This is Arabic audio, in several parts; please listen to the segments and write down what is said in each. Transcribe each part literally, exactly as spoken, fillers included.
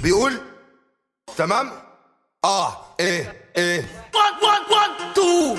بيقول تمام. اه ايه ايه وان وان وان تو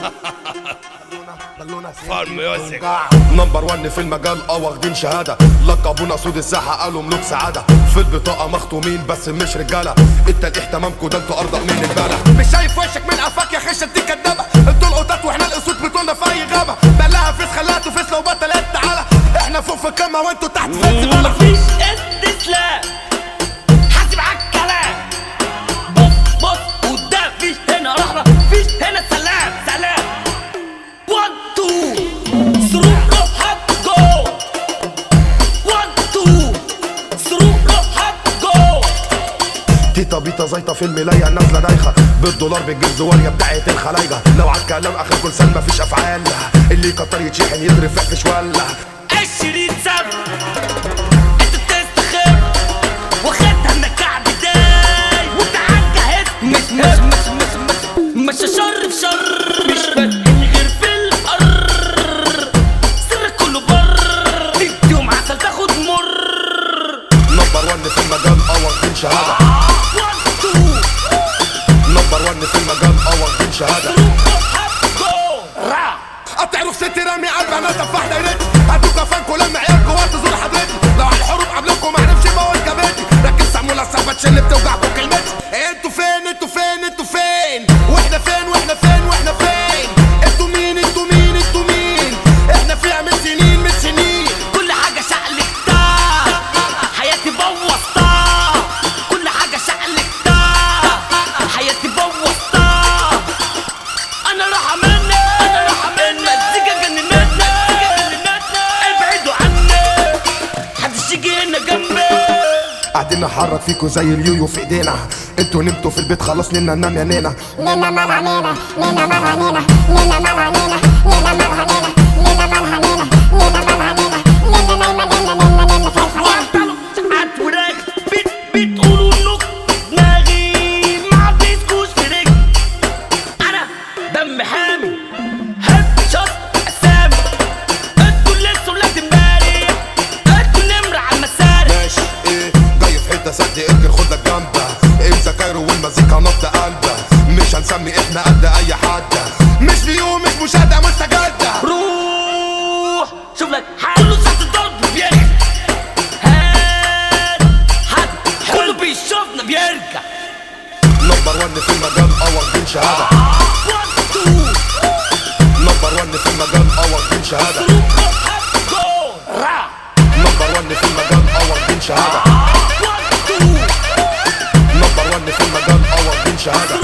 فارم ميوزك نمبر ون في المجال، اه واخدين شهادة، لقبونا سود الساحة، قالوا ملوك سعادة. في البطاقة مخطومين بس مش رجالة، انت الاهتمامكوا ده انتوا ارضى من البلد. مش شايف وشك من قفاك يا خش انت كدابة، انتوا القطط واحنا الاسود بتوعنا في اي غابة. بلاها فيس خلاها تفيس لو بطلت تعالى، احنا فوق في القمة وانتوا تحت في الزبالة. مفيش استسلام، حاسب عالكلام. بص بص قدام، فيش هنا رحمة، فيش هنا سلام سلام. وان تو صاروخ روحك جو، وان تو صاروخ روحك جو. تيتا بيتا زيطة في الملاية نازلة دايخة، بالدولار بتجيب زوارية بتاعت الخلايجة. لو عالكلام اخر كل سنة مفيش افعال، اللي يكتر يتشحن يضرب فحش ولا عشرين سنة انت بتستخف، واخدها من الكعب داي وتعجهت. مش مش مش مش مش مش شر في شر، مش فاتحين غير في القر، سرك كله بر، تديهم عسل تاخد مر. نمبر ون في المجال، اه واخدين شهادة. وان تو نمبر ون في المجال، اه واخدين شهادة. قطع رخصتي رامي قلب انا تفاح دايرتي، هاتوا كفانكوا لما عيالكوا وقت تزور حضرتي. لو على الحروب قبلكوا معرفش بقول جابتي، ركز سمولا الصعبة اللي بتوجعكوا كلمتي. انتوا فين انتوا فين انتوا فين، واحنا فين واحنا فين واحنا فين. انتوا مين انتوا مين انتوا مين، احنا فيها من سنين من سنين. كل حاجة شقلكتها، حياتي بوظتها. كل حاجة شقلكتها، حياتي بوظتها. أنا راحة مني، أنا راحة مني. مزيكا جننتنا، مزيكا جننتنا. ابعدوا عني، محدش يجي هنا جنبي. قاعدين نحرك فيكوا زي اليويو في ايدينا، انتوا نمتوا في البيت خلاص نينا ننام يا نينا. لينا مالها نينا، لينا مالها نينا، لينا مالها نينا، لينا مالها نينا، لينا مالها نينا، لينا مالها نينا، لينا نايمة لينا لينا لينا في الخلايا. ساعات وراك بت بتقولوا انك دماغي ما بتسكوش في رجلي. انا دم حامي هيد شوت اسامي، انتوا لسه ولاد امبارح، انتوا نمرة على المسارح. ماشي ايه جاي في حته سد انكر خد لك جنبه، امسك كايرو والمزيكا نبض قلبه. مش هنسمي احنا قد اي حد، مش فيو مش مشاهده مستجده. روح شوف لك حد، كله ساعة الضرب بيرجع. هات حد كله بيشوفنا بيرجع. نمبر ون في المجال، اه واخدين شهاده. وان تو نمبر ون في المجال، اه واخدين شهاده. نمبر ون في المجال، اه واخدين شهاده. نمبر ون في المجال، اه واخدين شهاده.